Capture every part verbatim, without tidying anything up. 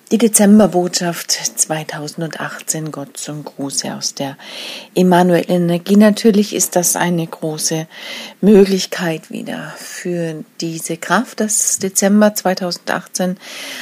Die Dezemberbotschaft zweitausendachtzehn, Gott zum Gruße aus der Emanuel-Energie. Natürlich ist das eine große Möglichkeit wieder für diese Kraft, das Dezember zweitausendachtzehn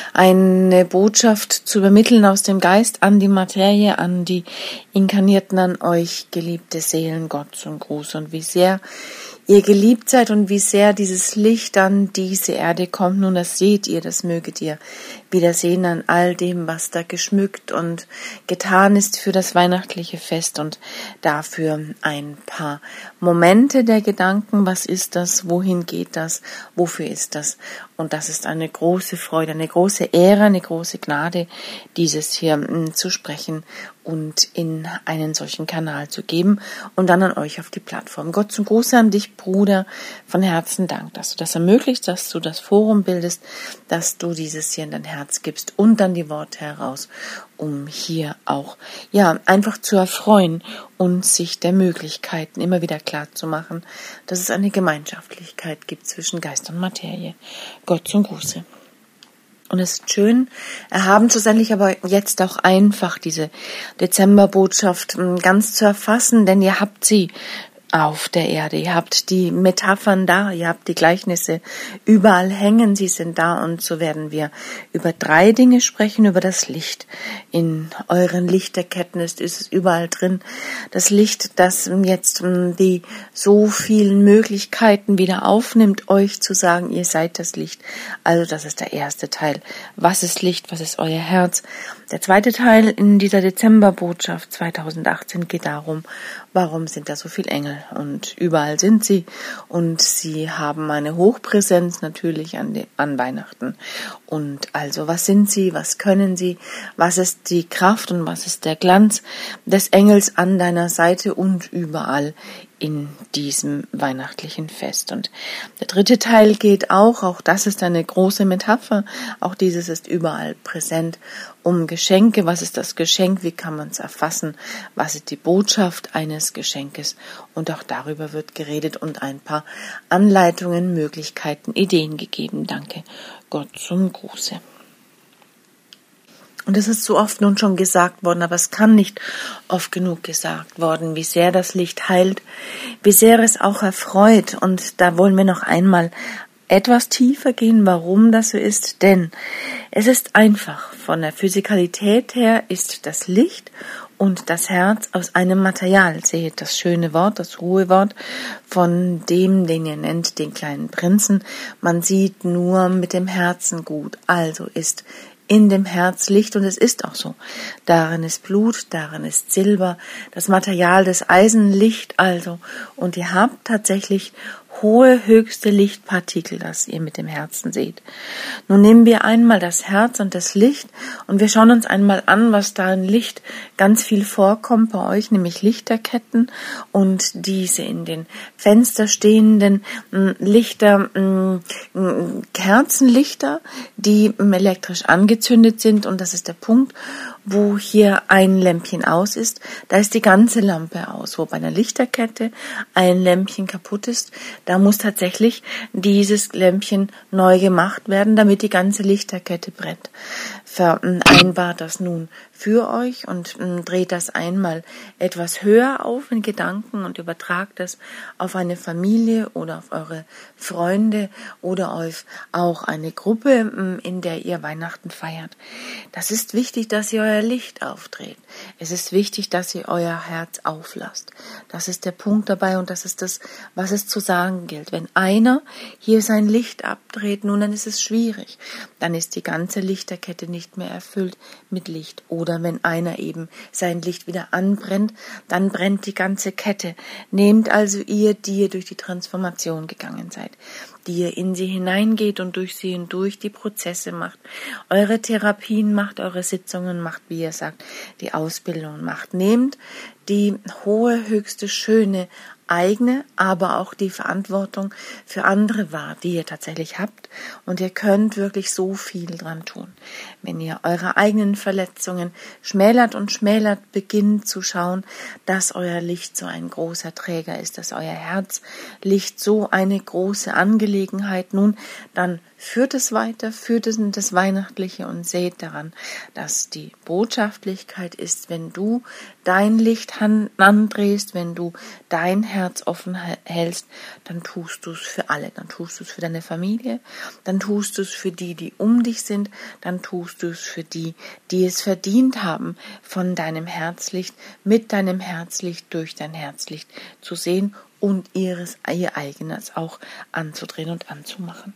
eine Botschaft zu übermitteln aus dem Geist an die Materie, an die Inkarnierten, an euch, geliebte Seelen, Gott zum Gruß. Und wie sehr ihr geliebt seid und wie sehr dieses Licht an diese Erde kommt. Nun, das seht ihr, das möget ihr wiedersehen an all dem, was da geschmückt und getan ist für das weihnachtliche Fest, und dafür ein paar Momente der Gedanken. Was ist das? Wohin geht das? Wofür ist das? Und das ist eine große Freude, eine große Ehre, eine große Gnade, dieses hier m, zu sprechen und in einen solchen Kanal zu geben und dann an euch auf die Plattform. Gott zum Gruße an dich, Bruder, von Herzen Dank, dass du das ermöglicht, dass du das Forum bildest, dass du dieses hier in dein Herz gibst und dann die Worte heraus, um hier auch, ja, einfach zu erfreuen und sich der Möglichkeiten immer wieder klar zu machen, dass es eine Gemeinschaftlichkeit gibt zwischen Geist und Materie. Gott zum Gruße. Und es ist schön, erhaben schlussendlich aber jetzt auch einfach diese Dezemberbotschaft ganz zu erfassen, denn ihr habt sie auf der Erde. Ihr habt die Metaphern da, ihr habt die Gleichnisse überall hängen, sie sind da, und so werden wir über drei Dinge sprechen, über das Licht. In euren Lichterketten ist, ist es überall drin. Das Licht, das jetzt die so vielen Möglichkeiten wieder aufnimmt, euch zu sagen, ihr seid das Licht. Also das ist der erste Teil. Was ist Licht? Was ist euer Herz? Der zweite Teil in dieser Dezemberbotschaft zweitausendachtzehn geht darum, warum sind da so viele Engel? Und überall sind sie, und sie haben eine Hochpräsenz natürlich an, die, an Weihnachten. Und also, was sind sie, was können sie, was ist die Kraft und was ist der Glanz des Engels an deiner Seite und überall in diesem weihnachtlichen Fest. Und der dritte Teil geht auch, auch das ist eine große Metapher, auch dieses ist überall präsent, um Geschenke. Was ist das Geschenk? Wie kann man es erfassen? Was ist die Botschaft eines Geschenkes? Und auch darüber wird geredet und ein paar Anleitungen, Möglichkeiten, Ideen gegeben. Danke Gott zum Gruße. Und es ist so oft nun schon gesagt worden, aber es kann nicht oft genug gesagt worden, wie sehr das Licht heilt, wie sehr es auch erfreut. Und da wollen wir noch einmal etwas tiefer gehen, warum das so ist. Denn es ist einfach, von der Physikalität her ist das Licht und das Herz aus einem Material. Seht das schöne Wort, das Ruhewort von dem, den ihr nennt, den kleinen Prinzen. Man sieht nur mit dem Herzen gut, also ist in dem Herz Licht, und es ist auch so. Darin ist Blut, darin ist Silber, das Material des Eisen, Licht also. Und ihr habt tatsächlich hohe, höchste Lichtpartikel, das ihr mit dem Herzen seht. Nun nehmen wir einmal das Herz und das Licht und wir schauen uns einmal an, was da in Licht ganz viel vorkommt bei euch, nämlich Lichterketten und diese in den Fenster stehenden mh, Lichter, mh, mh, Kerzenlichter, die mh, elektrisch angezündet sind, und das ist der Punkt, wo hier ein Lämpchen aus ist, da ist die ganze Lampe aus. Wo bei einer Lichterkette ein Lämpchen kaputt ist, da muss tatsächlich dieses Lämpchen neu gemacht werden, damit die ganze Lichterkette brennt. Vereinbart das nun für euch und mh, dreht das einmal etwas höher auf in Gedanken und übertragt das auf eine Familie oder auf eure Freunde oder auf auch eine Gruppe, mh, in der ihr Weihnachten feiert. Das ist wichtig, dass ihr euer Licht aufdreht. Es ist wichtig, dass ihr euer Herz auflasst. Das ist der Punkt dabei, und das ist das, was es zu sagen gilt. Wenn einer hier sein Licht abdreht, nun, dann ist es schwierig. Dann ist die ganze Lichterkette nicht mehr erfüllt mit Licht. Oder wenn einer eben sein Licht wieder anbrennt, dann brennt die ganze Kette. Nehmt also ihr, die ihr durch die Transformation gegangen seid, die ihr in sie hineingeht und durch sie hindurch die Prozesse macht, eure Therapien macht, eure Sitzungen macht, wie ihr sagt, die Ausbildung macht. Nehmt die hohe, höchste, schöne, eigene, aber auch die Verantwortung für andere wahr, die ihr tatsächlich habt, und ihr könnt wirklich so viel dran tun. Wenn ihr eure eigenen Verletzungen schmälert und schmälert, beginnt zu schauen, dass euer Licht so ein großer Träger ist, dass euer Herzlicht so eine große Angelegenheit, nun, dann führt es weiter, führt es in das Weihnachtliche und seht daran, dass die Botschaftlichkeit ist, wenn du dein Licht andrehst, wenn du dein Herz offen hältst, dann tust du es für alle, dann tust du es für deine Familie, dann tust du es für die, die um dich sind, dann tust du es für die, die es verdient haben, von deinem Herzlicht, mit deinem Herzlicht, durch dein Herzlicht zu sehen und ihres, ihr eigenes auch anzudrehen und anzumachen.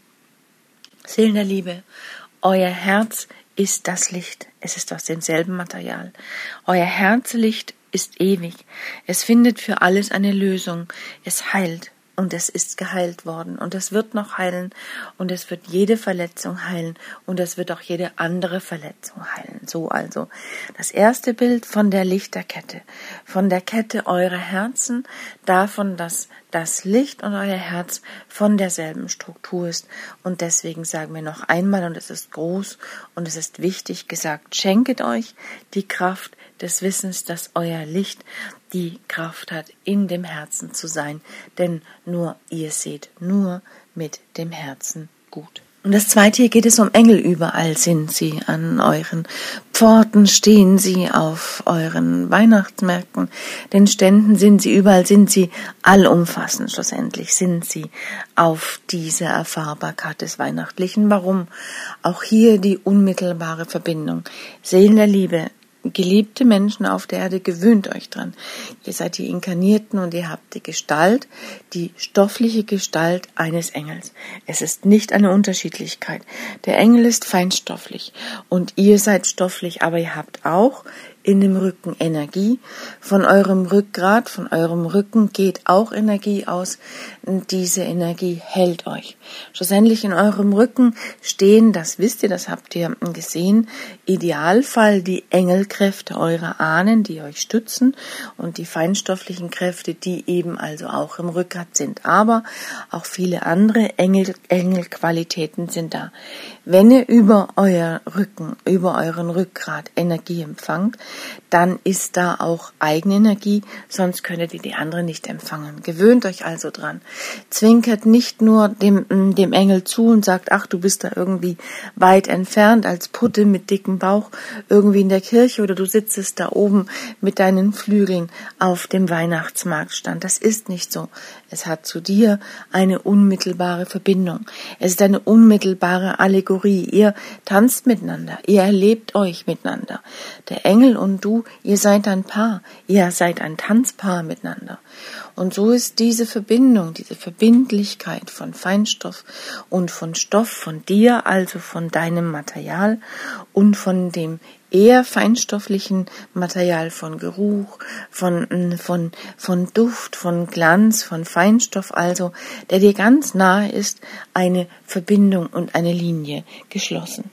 Seelen der Liebe, euer Herz ist das Licht. Es ist aus demselben Material. Euer Herzlicht ist ewig. Es findet für alles eine Lösung. Es heilt und es ist geheilt worden und es wird noch heilen und es wird jede Verletzung heilen und es wird auch jede andere Verletzung heilen. So also das erste Bild von der Lichterkette, von der Kette eurer Herzen, davon, dass das Licht und euer Herz von derselben Struktur ist. Und deswegen sagen wir noch einmal, und es ist groß und es ist wichtig gesagt, schenket euch die Kraft des Wissens, dass euer Licht die Kraft hat, in dem Herzen zu sein, denn nur ihr seht nur mit dem Herzen gut. Und das zweite, hier geht es um Engel. Überall sind sie, an euren Pforten stehen sie, auf euren Weihnachtsmärkten, den Ständen sind sie, überall sind sie, allumfassend schlussendlich sind sie auf diese Erfahrbarkeit des Weihnachtlichen. Warum? Auch hier die unmittelbare Verbindung. Seelen der Liebe, geliebte Menschen auf der Erde, gewöhnt euch dran. Ihr seid die Inkarnierten und ihr habt die Gestalt, die stoffliche Gestalt eines Engels. Es ist nicht eine Unterschiedlichkeit. Der Engel ist feinstofflich und ihr seid stofflich, aber ihr habt auch in dem Rücken Energie. Von eurem Rückgrat, von eurem Rücken geht auch Energie aus. Und diese Energie hält euch. Schlussendlich in eurem Rücken stehen, das wisst ihr, das habt ihr gesehen, Idealfall die Engelkräfte eurer Ahnen, die euch stützen und die feinstofflichen Kräfte, die eben also auch im Rückgrat sind. Aber auch viele andere Engel, Engelqualitäten sind da. Wenn ihr über euer Rücken, über euren Rückgrat Energie empfangt, dann ist da auch Eigenenergie, sonst könntet ihr die andere nicht empfangen. Gewöhnt euch also dran. Zwinkert nicht nur dem, dem Engel zu und sagt, ach, du bist da irgendwie weit entfernt als Putte mit dickem Bauch irgendwie in der Kirche oder du sitzt da oben mit deinen Flügeln auf dem Weihnachtsmarktstand. Das ist nicht so. Es hat zu dir eine unmittelbare Verbindung. Es ist eine unmittelbare Allegorie. Ihr tanzt miteinander, ihr erlebt euch miteinander. Der Engel und du, ihr seid ein Paar, ihr seid ein Tanzpaar miteinander. Und so ist diese Verbindung, diese Verbindlichkeit von Feinstoff und von Stoff, von dir, also von deinem Material und von dem eher feinstofflichen Material, von Geruch, von, von, von Duft, von Glanz, von Feinstoff, also, der dir ganz nahe ist, eine Verbindung und eine Linie geschlossen.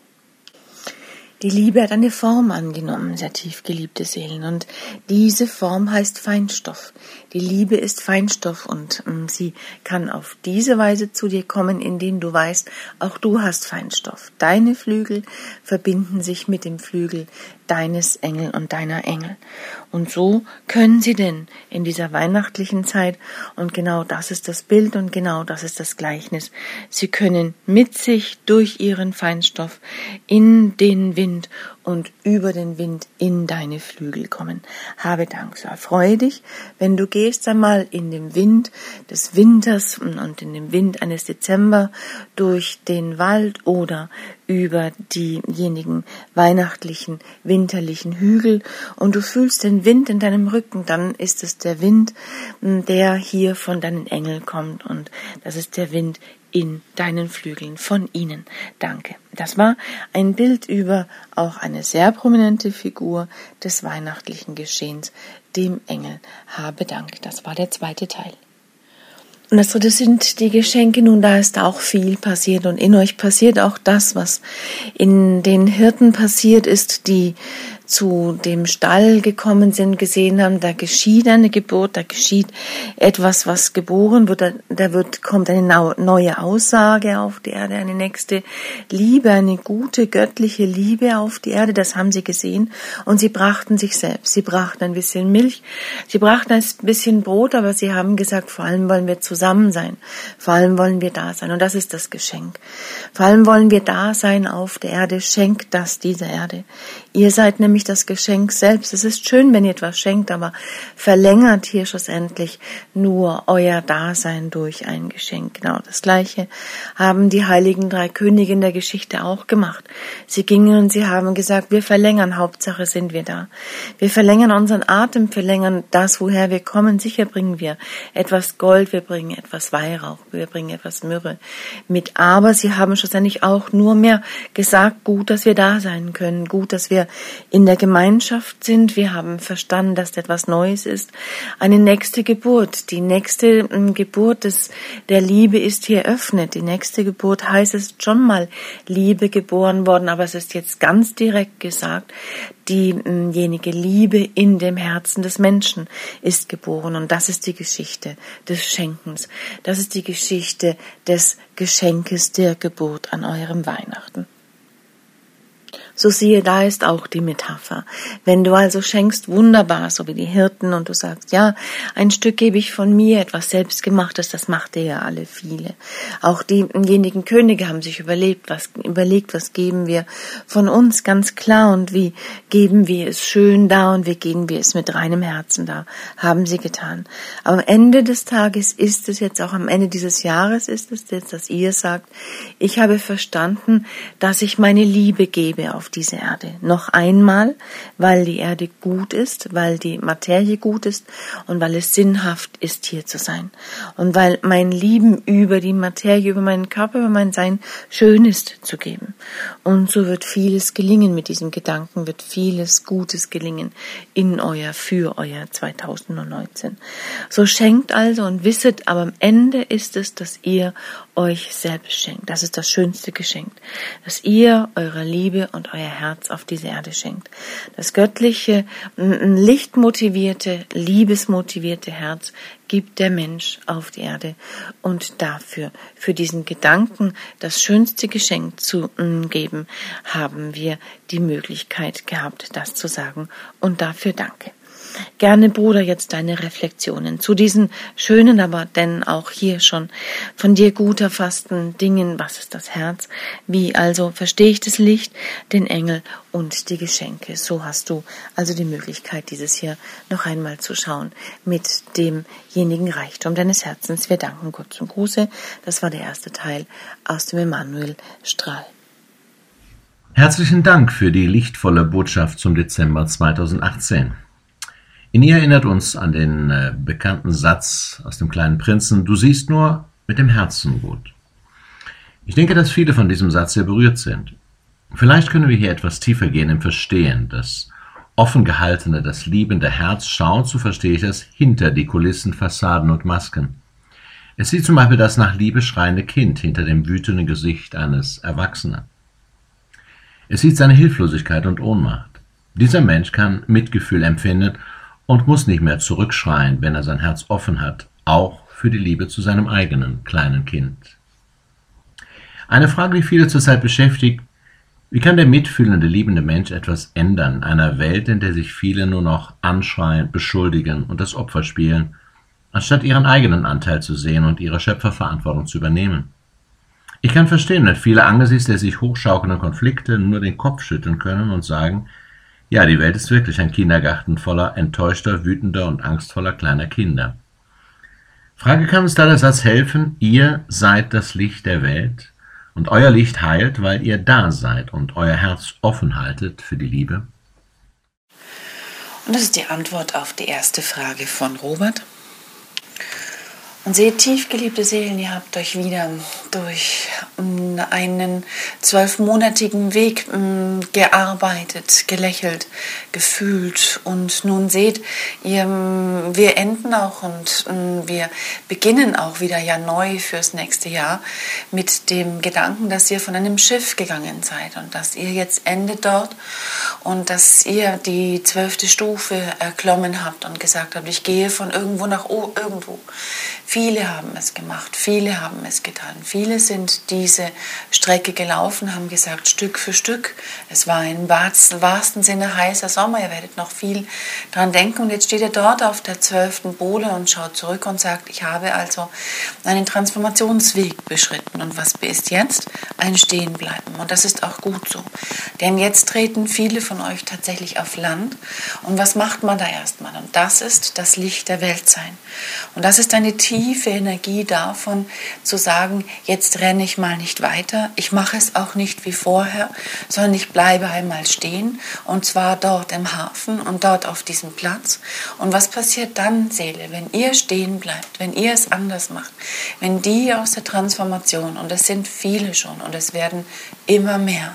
Die Liebe hat eine Form angenommen, sehr tief geliebte Seelen, und diese Form heißt Feinstoff. Die Liebe ist Feinstoff und ähm, sie kann auf diese Weise zu dir kommen, indem du weißt, auch du hast Feinstoff. Deine Flügel verbinden sich mit dem Flügel deines Engel und deiner Engel. Und so können sie denn in dieser weihnachtlichen Zeit, und genau das ist das Bild und genau das ist das Gleichnis, sie können mit sich durch ihren Feinstoff in den Wind und über den Wind in deine Flügel kommen. Habe Dank, so erfreue dich, wenn du gehst einmal in dem Wind des Winters und in dem Wind eines Dezember durch den Wald oder über diejenigen weihnachtlichen, winterlichen Hügel und du fühlst den Wind in deinem Rücken, dann ist es der Wind, der hier von deinen Engeln kommt und das ist der Wind in deinen Flügeln von ihnen. Danke. Das war ein Bild über auch eine sehr prominente Figur des weihnachtlichen Geschehens, dem Engel. Habe Dank. Das war der zweite Teil. Und das dritte sind die Geschenke. Nun, da ist auch viel passiert und in euch passiert auch das, was in den Hirten passiert ist, die zu dem Stall gekommen sind, gesehen haben, da geschieht eine Geburt, da geschieht etwas, was geboren wird, da, da wird, kommt eine neue Aussage auf die Erde, eine nächste Liebe, eine gute göttliche Liebe auf die Erde, das haben sie gesehen und sie brachten sich selbst, sie brachten ein bisschen Milch, sie brachten ein bisschen Brot, aber sie haben gesagt, vor allem wollen wir zusammen sein, vor allem wollen wir da sein und das ist das Geschenk. Vor allem wollen wir da sein auf der Erde, schenkt das dieser Erde. Ihr seid nämlich das Geschenk selbst. Es ist schön, wenn ihr etwas schenkt, aber verlängert hier schlussendlich nur euer Dasein durch ein Geschenk. Genau das Gleiche haben die heiligen drei Könige in der Geschichte auch gemacht. Sie gingen und sie haben gesagt, wir verlängern, Hauptsache sind wir da. Wir verlängern unseren Atem, verlängern das, woher wir kommen. Sicher bringen wir etwas Gold, wir bringen etwas Weihrauch, wir bringen etwas Myrrhe mit. Aber sie haben schlussendlich auch nur mehr gesagt, gut, dass wir da sein können, gut, dass wir in der Gemeinschaft sind. Wir haben verstanden, dass das etwas Neues ist. Eine nächste Geburt, die nächste Geburt des, der Liebe ist hier eröffnet. Die nächste Geburt heißt, es ist schon mal Liebe geboren worden, aber es ist jetzt ganz direkt gesagt, diejenige Liebe in dem Herzen des Menschen ist geboren. Und das ist die Geschichte des Schenkens. Das ist die Geschichte des Geschenkes der Geburt an eurem Weihnachten. So siehe, da ist auch die Metapher. Wenn du also schenkst, wunderbar, so wie die Hirten, und du sagst, ja, ein Stück gebe ich von mir, etwas Selbstgemachtes, das macht ihr ja alle viele. Auch diejenigen Könige haben sich überlegt, was, überlegt, was geben wir von uns, ganz klar, und wie geben wir es schön da und wie geben wir es mit reinem Herzen da, haben sie getan. Aber am Ende des Tages ist es jetzt, auch am Ende dieses Jahres ist es jetzt, dass ihr sagt, ich habe verstanden, dass ich meine Liebe gebe auf diese Erde. Noch einmal, weil die Erde gut ist, weil die Materie gut ist und weil es sinnhaft ist, hier zu sein. Und weil mein Lieben über die Materie, über meinen Körper, über mein Sein schön ist zu geben. Und so wird vieles gelingen mit diesem Gedanken, wird vieles Gutes gelingen in euer, für euer zweitausendneunzehn. So schenkt also und wisset, aber am Ende ist es, dass ihr euch selbst schenkt. Das ist das schönste Geschenk, dass ihr eure Liebe und euer Herz auf diese Erde schenkt. Das göttliche, lichtmotivierte, liebesmotivierte Herz gibt der Mensch auf die Erde. Und dafür, für diesen Gedanken, das schönste Geschenk zu geben, haben wir die Möglichkeit gehabt, das zu sagen. Und dafür danke. Gerne, Bruder, jetzt deine Reflexionen zu diesen schönen, aber denn auch hier schon von dir gut erfassten Dingen. Was ist das Herz? Wie also verstehe ich das Licht, den Engel und die Geschenke? So hast du also die Möglichkeit, dieses hier noch einmal zu schauen mit demjenigen Reichtum deines Herzens. Wir danken Gott zum Gruße. Das war der erste Teil aus dem Emanuel-Strahl. Herzlichen Dank für die lichtvolle Botschaft zum Dezember zweitausendachtzehn. In ihr erinnert uns an den äh, bekannten Satz aus dem kleinen Prinzen, du siehst nur mit dem Herzen gut. Ich denke, dass viele von diesem Satz sehr berührt sind. Vielleicht können wir hier etwas tiefer gehen im Verstehen. Das offen gehaltene, das liebende Herz schaut, so verstehe ich es, hinter die Kulissen, Fassaden und Masken. Es sieht zum Beispiel das nach Liebe schreiende Kind hinter dem wütenden Gesicht eines Erwachsenen. Es sieht seine Hilflosigkeit und Ohnmacht. Dieser Mensch kann Mitgefühl empfinden und muss nicht mehr zurückschreien, wenn er sein Herz offen hat, auch für die Liebe zu seinem eigenen kleinen Kind. Eine Frage, die viele zurzeit beschäftigt: Wie kann der mitfühlende, liebende Mensch etwas ändern in einer Welt, in der sich viele nur noch anschreien, beschuldigen und das Opfer spielen, anstatt ihren eigenen Anteil zu sehen und ihre Schöpferverantwortung zu übernehmen? Ich kann verstehen, dass viele angesichts der sich hochschaukelnden Konflikte nur den Kopf schütteln können und sagen, ja, die Welt ist wirklich ein Kindergarten voller enttäuschter, wütender und angstvoller kleiner Kinder. Frage, kann uns da der Satz helfen, ihr seid das Licht der Welt und euer Licht heilt, weil ihr da seid und euer Herz offen haltet für die Liebe? Und das ist die Antwort auf die erste Frage von Robert. Und seht, tief geliebte Seelen, ihr habt euch wieder durch einen zwölfmonatigen Weg gearbeitet, gelächelt, gefühlt. Und nun seht ihr, wir enden auch und wir beginnen auch wieder ja neu fürs nächste Jahr mit dem Gedanken, dass ihr von einem Schiff gegangen seid und dass ihr jetzt endet dort und dass ihr die zwölfte Stufe erklommen habt und gesagt habt, ich gehe von irgendwo nach irgendwo. Viele haben es gemacht, viele haben es getan. Viele sind diese Strecke gelaufen, haben gesagt, Stück für Stück. Es war im wahrsten Sinne heißer Sommer, ihr werdet noch viel dran denken. Und jetzt steht ihr dort auf der zwölften Bohle und schaut zurück und sagt, ich habe also einen Transformationsweg beschritten. Und was ist jetzt? Ein Stehenbleiben. Und das ist auch gut so. Denn jetzt treten viele von euch tatsächlich auf Land. Und was macht man da erstmal? Und das ist das Licht der Welt sein. Und das ist eine tiefe Energie davon, zu sagen, jetzt renne ich mal nicht weiter, ich mache es auch nicht wie vorher, sondern ich bleibe einmal stehen und zwar dort im Hafen und dort auf diesem Platz. Und was passiert dann, Seele, wenn ihr stehen bleibt, wenn ihr es anders macht, wenn die aus der Transformation, und es sind viele schon und es werden immer mehr,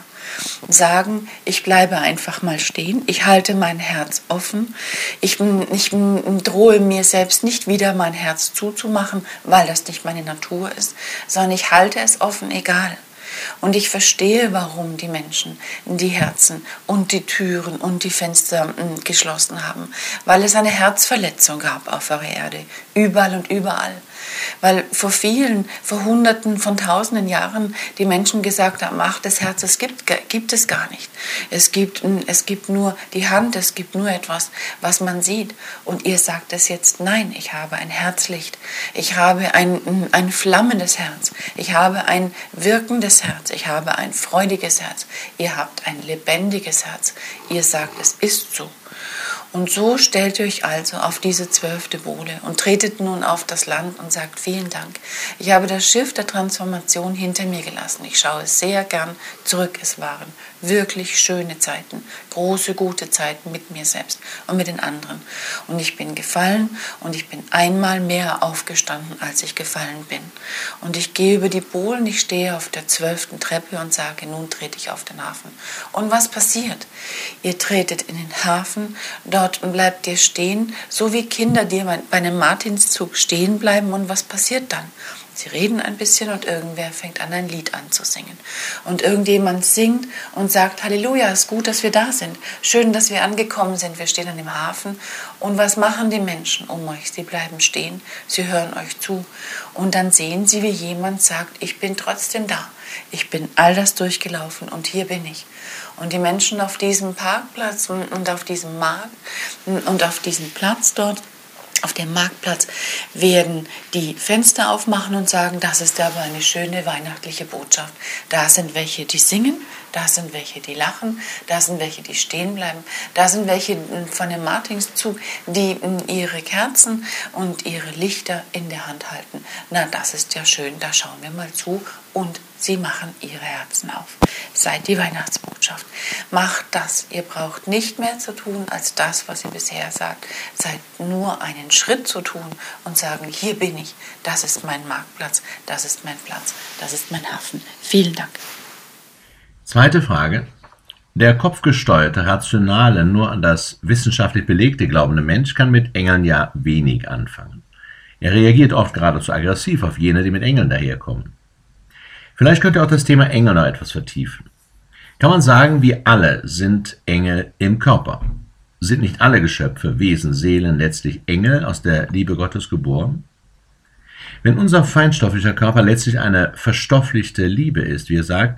sagen, ich bleibe einfach mal stehen, ich halte mein Herz offen, ich, ich drohe mir selbst nicht wieder mein Herz zuzumachen, weil das nicht meine Natur ist, sondern ich halte es offen, egal. Und ich verstehe, warum die Menschen die Herzen und die Türen und die Fenster geschlossen haben, weil es eine Herzverletzung gab auf der Erde, überall und überall. Weil vor vielen, vor Hunderten von Tausenden Jahren die Menschen gesagt haben, Macht des Herzens gibt, gibt es gar nicht. Es gibt, es gibt nur die Hand, es gibt nur etwas, was man sieht. Und ihr sagt es jetzt, nein, ich habe ein Herzlicht, ich habe ein, ein flammendes Herz, ich habe ein wirkendes Herz, ich habe ein freudiges Herz, ihr habt ein lebendiges Herz. Ihr sagt, es ist so. Und so stellt ihr euch also auf diese zwölfte Bohle und tretet nun auf das Land und sagt, vielen Dank. Ich habe das Schiff der Transformation hinter mir gelassen. Ich schaue sehr gern zurück. Es waren wirklich schöne Zeiten, große, gute Zeiten mit mir selbst und mit den anderen. Und ich bin gefallen und ich bin einmal mehr aufgestanden, als ich gefallen bin. Und ich gehe über die Bohlen, ich stehe auf der zwölften Treppe und sage, nun trete ich auf den Hafen. Und was passiert? Ihr tretet in den Hafen, dort bleibt ihr stehen, so wie Kinder, die bei einem Martinszug stehen bleiben. Und was passiert dann? Sie reden ein bisschen und irgendwer fängt an, ein Lied anzusingen. Und irgendjemand singt und sagt, Halleluja, ist gut, dass wir da sind. Schön, dass wir angekommen sind. Wir stehen an dem Hafen. Und was machen die Menschen um euch? Sie bleiben stehen, sie hören euch zu. Und dann sehen sie, wie jemand sagt, ich bin trotzdem da. Ich bin all das durchgelaufen und hier bin ich. Und die Menschen auf diesem Parkplatz und auf diesem Markt und auf diesem Platz dort, auf dem Marktplatz, werden die Fenster aufmachen und sagen, das ist aber eine schöne weihnachtliche Botschaft. Da sind welche, die singen, da sind welche, die lachen, da sind welche, die stehen bleiben, da sind welche von dem Martinszug, die ihre Kerzen und ihre Lichter in der Hand halten. Na, das ist ja schön, da schauen wir mal zu und sie machen ihre Herzen auf. Seid die Weihnachtsbotschaft. Macht das. Ihr braucht nicht mehr zu tun als das, was ihr bisher sagt. Seid nur einen Schritt zu tun und sagen, hier bin ich, das ist mein Marktplatz, das ist mein Platz, das ist mein Hafen. Vielen Dank. Zweite Frage. Der kopfgesteuerte, rationale, nur an das wissenschaftlich belegte glaubende Mensch kann mit Engeln ja wenig anfangen. Er reagiert oft geradezu aggressiv auf jene, die mit Engeln daherkommen. Vielleicht könnt ihr auch das Thema Engel noch etwas vertiefen. Kann man sagen, wir alle sind Engel im Körper? Sind nicht alle Geschöpfe, Wesen, Seelen letztlich Engel aus der Liebe Gottes geboren? Wenn unser feinstofflicher Körper letztlich eine verstofflichte Liebe ist, wie er sagt,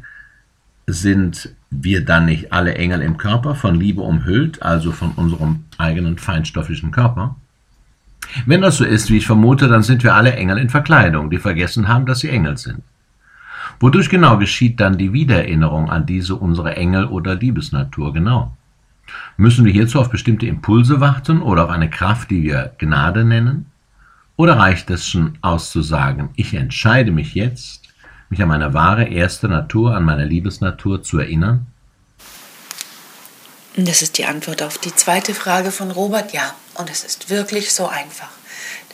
sind wir dann nicht alle Engel im Körper, von Liebe umhüllt, also von unserem eigenen feinstofflichen Körper? Wenn das so ist, wie ich vermute, dann sind wir alle Engel in Verkleidung, die vergessen haben, dass sie Engel sind. Wodurch genau geschieht dann die Wiedererinnerung an diese unsere Engel- oder Liebesnatur genau? Müssen wir hierzu auf bestimmte Impulse warten oder auf eine Kraft, die wir Gnade nennen? Oder reicht es schon auszusagen, ich entscheide mich jetzt, mich an meine wahre erste Natur, an meine Liebesnatur zu erinnern? Das ist die Antwort auf die zweite Frage von Robert, ja. Und es ist wirklich so einfach.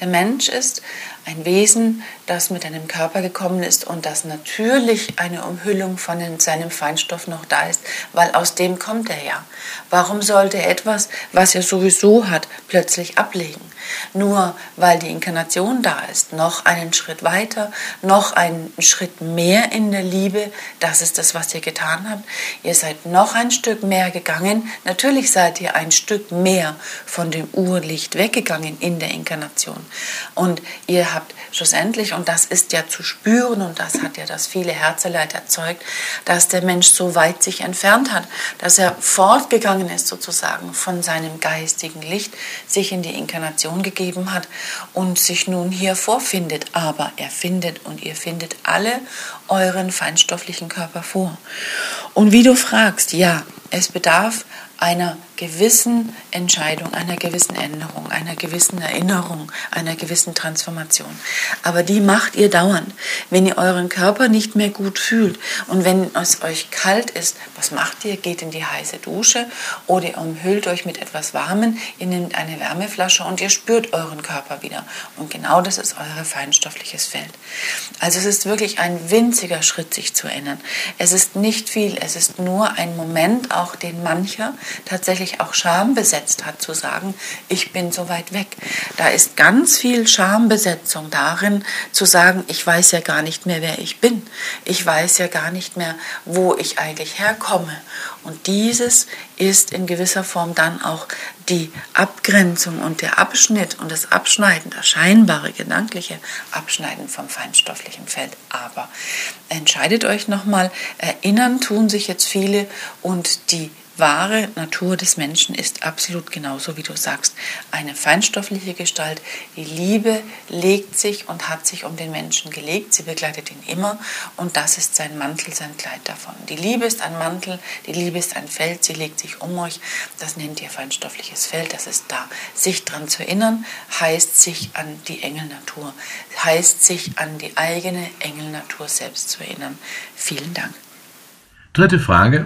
Der Mensch ist ein Wesen, das mit einem Körper gekommen ist und das natürlich eine Umhüllung von seinem Feinstoff noch da ist, weil aus dem kommt er ja. Warum sollte er etwas, was er sowieso hat, plötzlich ablegen? Nur weil die Inkarnation da ist, noch einen Schritt weiter, noch einen Schritt mehr in der Liebe, das ist das, was ihr getan habt. Ihr seid noch ein Stück mehr gegangen, natürlich seid ihr ein Stück mehr von dem Urlicht weggegangen in der Inkarnation. Und ihr habt schlussendlich, und das ist ja zu spüren, und das hat ja das viele Herzeleid erzeugt, dass der Mensch so weit sich entfernt hat, dass er fortgegangen ist sozusagen von seinem geistigen Licht, sich in die Inkarnation gegeben hat und sich nun hier vorfindet. Aber er findet und ihr findet alle euren feinstofflichen Körper vor. Und wie du fragst, ja, es bedarf einer gewissen Entscheidung, einer gewissen Änderung, einer gewissen Erinnerung, einer gewissen Transformation. Aber die macht ihr dauernd. Wenn ihr euren Körper nicht mehr gut fühlt und wenn es euch kalt ist, was macht ihr? Geht in die heiße Dusche oder ihr umhüllt euch mit etwas Warmen, ihr nehmt eine Wärmeflasche und ihr spürt euren Körper wieder. Und genau das ist euer feinstoffliches Feld. Also es ist wirklich ein winziger Schritt, sich zu erinnern. Es ist nicht viel, es ist nur ein Moment, auch den mancher tatsächlich auch Scham besetzt hat, zu sagen, ich bin so weit weg. Da ist ganz viel Schambesetzung darin, zu sagen, ich weiß ja gar nicht mehr, wer ich bin. Ich weiß ja gar nicht mehr, wo ich eigentlich herkomme. Und dieses ist in gewisser Form dann auch die Abgrenzung und der Abschnitt und das Abschneiden, das scheinbare, gedankliche Abschneiden vom feinstofflichen Feld. Aber entscheidet euch nochmal, erinnern tun sich jetzt viele und die wahre Natur des Menschen ist absolut genauso, wie du sagst, eine feinstoffliche Gestalt. Die Liebe legt sich und hat sich um den Menschen gelegt. Sie begleitet ihn immer und das ist sein Mantel, sein Kleid davon. Die Liebe ist ein Mantel, die Liebe ist ein Feld, sie legt sich um euch. Das nennt ihr feinstoffliches Feld, das ist da. Sich daran zu erinnern, heißt sich an die Engelnatur, heißt sich an die eigene Engelnatur selbst zu erinnern. Vielen Dank. Dritte Frage.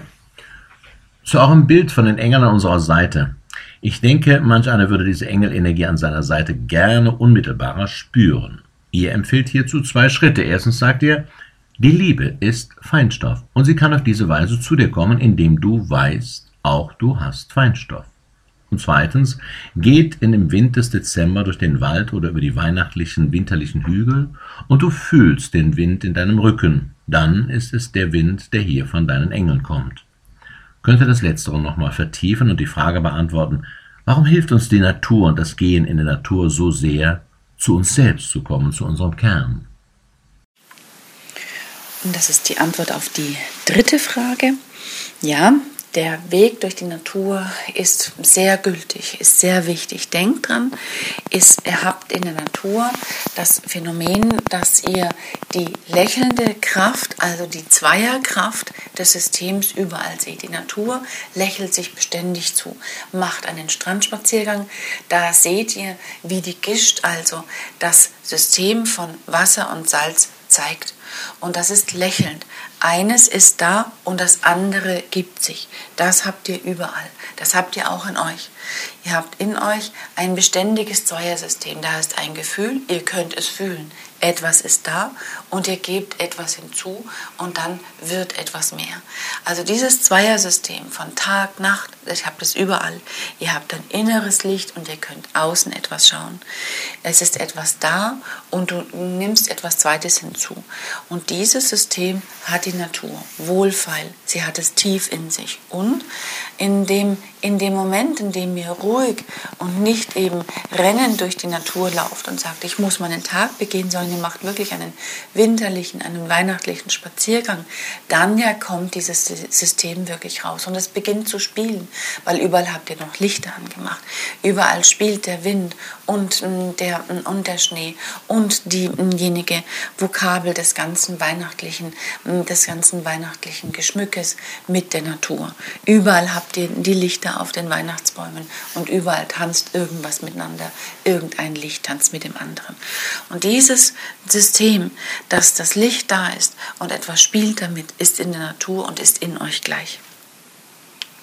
Zu eurem Bild von den Engeln an unserer Seite. Ich denke, manch einer würde diese Engelenergie an seiner Seite gerne unmittelbarer spüren. Ihr empfiehlt hierzu zwei Schritte. Erstens sagt ihr, die Liebe ist Feinstoff und sie kann auf diese Weise zu dir kommen, indem du weißt, auch du hast Feinstoff. Und zweitens, geht in dem Wind des Dezember durch den Wald oder über die weihnachtlichen, winterlichen Hügel und du fühlst den Wind in deinem Rücken. Dann ist es der Wind, der hier von deinen Engeln kommt. Könnt ihr das Letztere nochmal vertiefen und die Frage beantworten, warum hilft uns die Natur und das Gehen in der Natur so sehr, zu uns selbst zu kommen, zu unserem Kern? Und das ist die Antwort auf die dritte Frage. Ja, der Weg durch die Natur ist sehr gültig, ist sehr wichtig. Denkt dran, ist, ihr habt in der Natur das Phänomen, dass ihr die lächelnde Kraft, also die Zweierkraft des Systems überall seht. Die Natur lächelt sich beständig zu. Macht einen Strandspaziergang, da seht ihr, wie die Gischt, also das System von Wasser und Salz, zeigt. Und das ist lächelnd. Eines ist da und das andere gibt sich. Das habt ihr überall. Das habt ihr auch in euch. Ihr habt in euch ein beständiges Zweiersystem. Da ist ein Gefühl, ihr könnt es fühlen. Etwas ist da und ihr gebt etwas hinzu und dann wird etwas mehr. Also dieses Zweiersystem von Tag, Nacht, ich habt es überall. Ihr habt ein inneres Licht und ihr könnt außen etwas schauen. Es ist etwas da und du nimmst etwas Zweites hinzu. Und dieses System hat die Natur wohlfeil. Sie hat es tief in sich. Und in dem, in dem Moment, in dem ihr ruhig und nicht eben rennend durch die Natur lauft und sagt, ich muss meinen Tag begehen, sondern ihr macht wirklich einen winterlichen, einen weihnachtlichen Spaziergang, dann ja kommt dieses System wirklich raus und es beginnt zu spielen, weil überall habt ihr noch Lichter angemacht. Überall spielt der Wind und der, und der Schnee und diejenige Vokabel des ganzen weihnachtlichen, des ganzen weihnachtlichen Geschmückes mit der Natur. Überall habt ihr die Lichter auf den Weihnachtsbäumen und überall tanzt irgendwas miteinander. Irgendein Licht tanzt mit dem anderen. Und dieses System, dass das Licht da ist und etwas spielt damit, ist in der Natur und ist in euch gleich.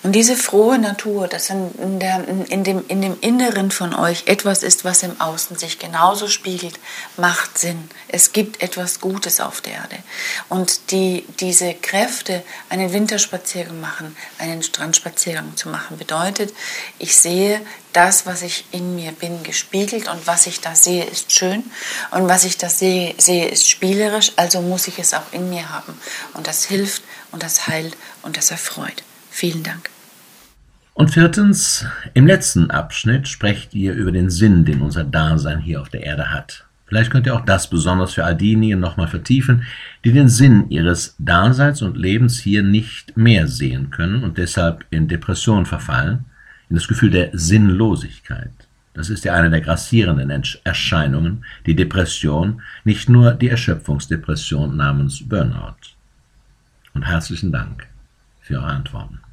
Und diese frohe Natur, dass in, der, in, dem, in dem Inneren von euch etwas ist, was im Außen sich genauso spiegelt, macht Sinn. Es gibt etwas Gutes auf der Erde. Und die, diese Kräfte, einen Winterspaziergang machen, einen Strandspaziergang zu machen, bedeutet, ich sehe das, was ich in mir bin, gespiegelt, und was ich da sehe, ist schön, und was ich da sehe, sehe, ist spielerisch, also muss ich es auch in mir haben. Und das hilft und das heilt und das erfreut. Vielen Dank. Und viertens, im letzten Abschnitt sprecht ihr über den Sinn, den unser Dasein hier auf der Erde hat. Vielleicht könnt ihr auch das besonders für all diejenigen nochmal vertiefen, die den Sinn ihres Daseins und Lebens hier nicht mehr sehen können und deshalb in Depression verfallen, in das Gefühl der Sinnlosigkeit. Das ist ja eine der grassierenden Erscheinungen, die Depression, nicht nur die Erschöpfungsdepression namens Burnout. Und herzlichen Dank für eure Antworten.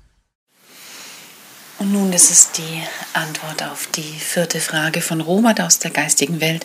Und nun, das ist die Antwort auf die vierte Frage von Robert aus der geistigen Welt.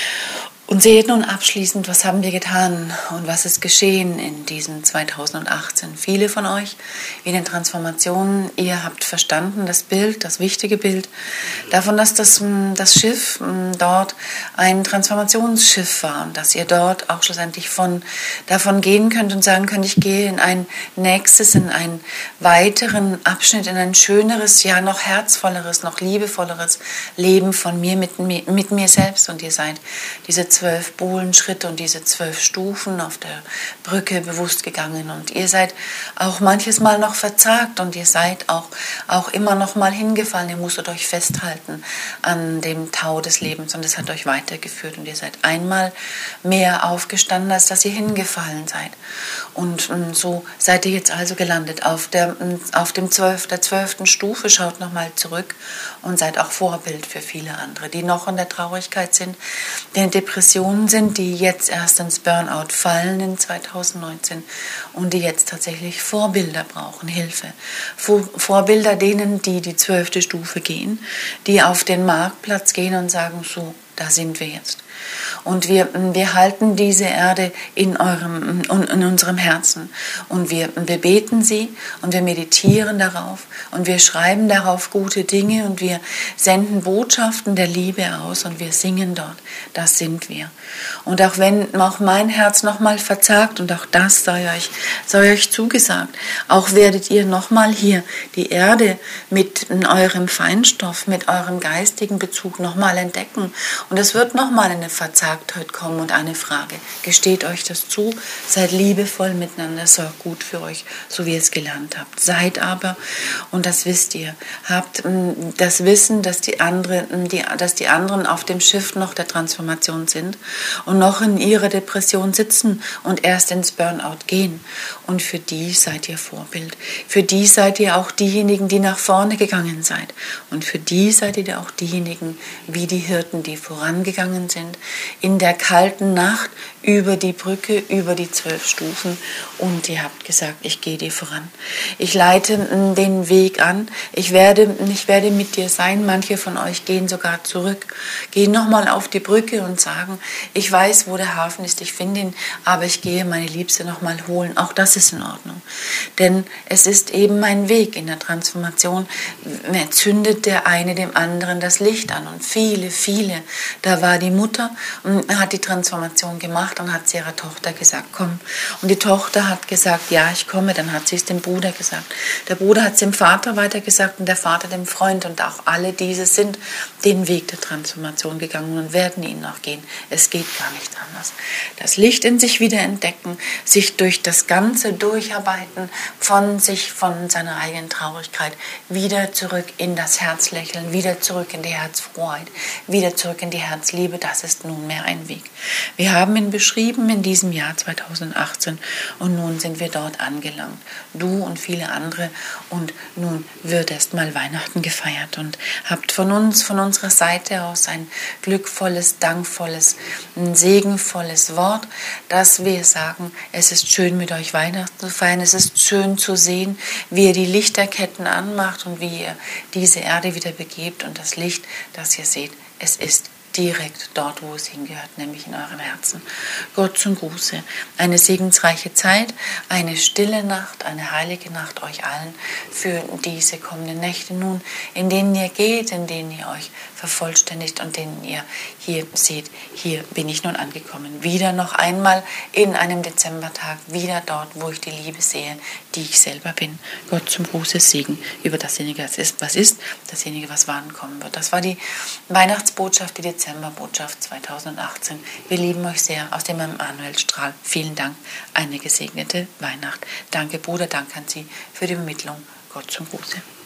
Und seht nun abschließend, was haben wir getan und was ist geschehen in diesem zweitausendachtzehn. Viele von euch in den Transformationen, ihr habt verstanden das Bild, das wichtige Bild davon, dass das, das Schiff dort ein Transformationsschiff war und dass ihr dort auch schlussendlich von, davon gehen könnt und sagen könnt, ich gehe in ein nächstes, in einen weiteren Abschnitt, in ein schöneres, ja noch herzvolleres, noch liebevolleres Leben von mir mit, mit mir selbst. Und ihr seid diese zwölf Bohlenschritte und diese zwölf Stufen auf der Brücke bewusst gegangen, und ihr seid auch manches Mal noch verzagt und ihr seid auch, auch immer noch mal hingefallen. Ihr musstet euch festhalten an dem Tau des Lebens, und es hat euch weitergeführt, und ihr seid einmal mehr aufgestanden, als dass ihr hingefallen seid. Und so seid ihr jetzt also gelandet auf der, auf dem zwölf, der zwölften Stufe. Schaut nochmal zurück und seid auch Vorbild für viele andere, die noch in der Traurigkeit sind, die in Depressionen sind, die jetzt erst ins Burnout fallen in zweitausendneunzehn und die jetzt tatsächlich Vorbilder brauchen, Hilfe. Vor, Vorbilder denen, die die zwölfte Stufe gehen, die auf den Marktplatz gehen und sagen, so, da sind wir jetzt. Und wir, wir halten diese Erde in, eurem, in unserem Herzen. Und wir, wir beten sie und wir meditieren darauf und wir schreiben darauf gute Dinge und wir senden Botschaften der Liebe aus und wir singen dort. Das sind wir. Und auch wenn auch mein Herz nochmal verzagt, und auch das sei euch, sei euch zugesagt, auch werdet ihr nochmal hier die Erde mit eurem Feinstoff, mit eurem geistigen Bezug nochmal entdecken. Und es wird nochmal eine Verzagtheit kommen und eine Frage. Gesteht euch das zu, seid liebevoll miteinander, sorgt gut für euch, so wie ihr es gelernt habt. Seid aber, und das wisst ihr, habt das Wissen, dass die, andere, die, dass die anderen auf dem Schiff noch der Transformation sind und noch in ihrer Depression sitzen und erst ins Burnout gehen. Und für die seid ihr Vorbild. Für die seid ihr auch diejenigen, die nach vorne gegangen seid. Und für die seid ihr auch diejenigen, wie die Hirten, die vorangegangen sind, in der kalten Nacht über die Brücke, über die zwölf Stufen, und ihr habt gesagt, ich gehe dir voran. Ich leite den Weg an, ich werde, ich werde mit dir sein. Manche von euch gehen sogar zurück, gehen nochmal auf die Brücke und sagen, ich weiß, wo der Hafen ist, ich finde ihn, aber ich gehe meine Liebste nochmal holen. Auch das ist in Ordnung, denn es ist eben mein Weg in der Transformation. Zündet der eine dem anderen das Licht an, und viele, viele, da war die Mutter und hat die Transformation gemacht und hat zu ihrer Tochter gesagt, komm. Und die Tochter hat gesagt, ja, ich komme. Dann hat sie es dem Bruder gesagt. Der Bruder hat es dem Vater weitergesagt und der Vater dem Freund. Und auch alle diese sind den Weg der Transformation gegangen und werden ihn noch gehen. Es geht gar nicht anders. Das Licht in sich wieder entdecken, sich durch das Ganze durcharbeiten, von sich, von seiner eigenen Traurigkeit, wieder zurück in das Herzlächeln, wieder zurück in die Herzfroheit, wieder zurück in die Herzliebe. Das ist nunmehr ein Weg. Wir haben ihn beschrieben in diesem Jahr zweitausendachtzehn und nun sind wir dort angelangt. Du und viele andere, und nun wird erst mal Weihnachten gefeiert, und habt von uns, von unserer Seite aus ein glückvolles, dankvolles, ein segenvolles Wort, dass wir sagen, es ist schön mit euch Weihnachten zu feiern, es ist schön zu sehen, wie ihr die Lichterketten anmacht und wie ihr diese Erde wieder begebt, und das Licht, das ihr seht, es ist direkt dort, wo es hingehört, nämlich in euren Herzen. Gott zum Gruße. Eine segensreiche Zeit, eine stille Nacht, eine heilige Nacht euch allen für diese kommenden Nächte nun, in denen ihr geht, in denen ihr euch vervollständigt und denen ihr hier seht, hier bin ich nun angekommen. Wieder noch einmal in einem Dezembertag, wieder dort, wo ich die Liebe sehe, die ich selber bin. Gott zum Gruße, Segen über dasjenige, was ist, was ist, dasjenige, was wann kommen wird. Das war die Weihnachtsbotschaft, die Dezemberbotschaft zweitausendachtzehn. Wir lieben euch sehr aus dem Emanuelstrahl. Vielen Dank, eine gesegnete Weihnacht. Danke Bruder, danke an Sie für die Übermittlung. Gott zum Gruße.